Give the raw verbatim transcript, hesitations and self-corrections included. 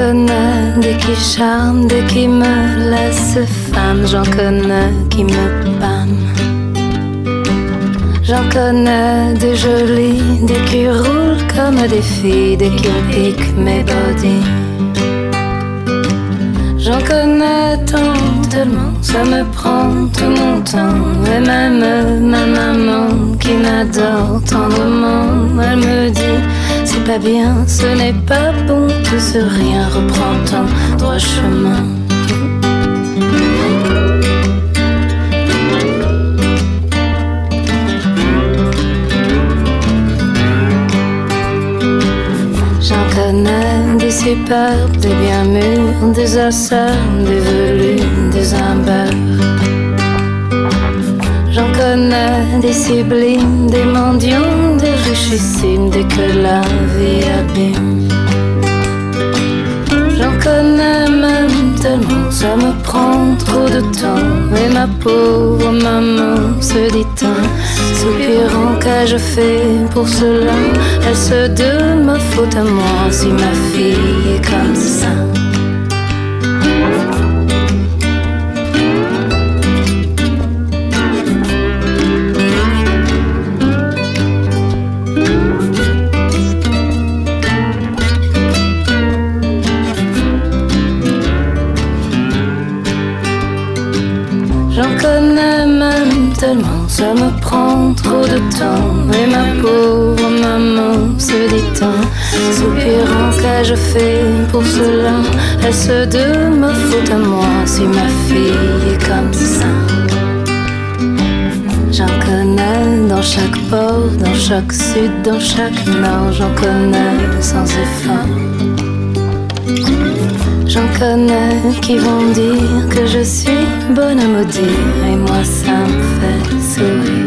connais des qui charment, des qui me laissent femme. J'en connais qui me pâment. J'en connais des jolies, des qui roulent comme des filles, des qui piquent mes bodies. J'en connais tant, tellement, ça me prend tout mon temps. Et même ma maman qui m'adore tendrement, elle me dit c'est pas bien, ce n'est pas bon, que ce rien reprend ton droit chemin. J'en connais des superbes, des bien mûrs, des assas, des velus, des imbeurs. J'en connais des sublimes, des mendiants, des richissimes, des que la vie abîme. J'en connais même tellement, ça me prend trop de temps. Et ma pauvre maman se dit un soupirant, qu'ai-je fait pour cela? Est-ce de ma faute à moi si ma fille est comme ça? J'en connais même tellement, ça me prend trop de temps. Et ma pauvre maman se dit un soupirant, qu'ai-je fait pour cela? Est-ce de ma faute à moi si ma fille est comme ça? J'en connais dans chaque port, dans chaque sud, dans chaque nord. J'en connais sans effort. J'en connais qui vont dire que je suis bonne à maudire, et moi ça me fait sourire.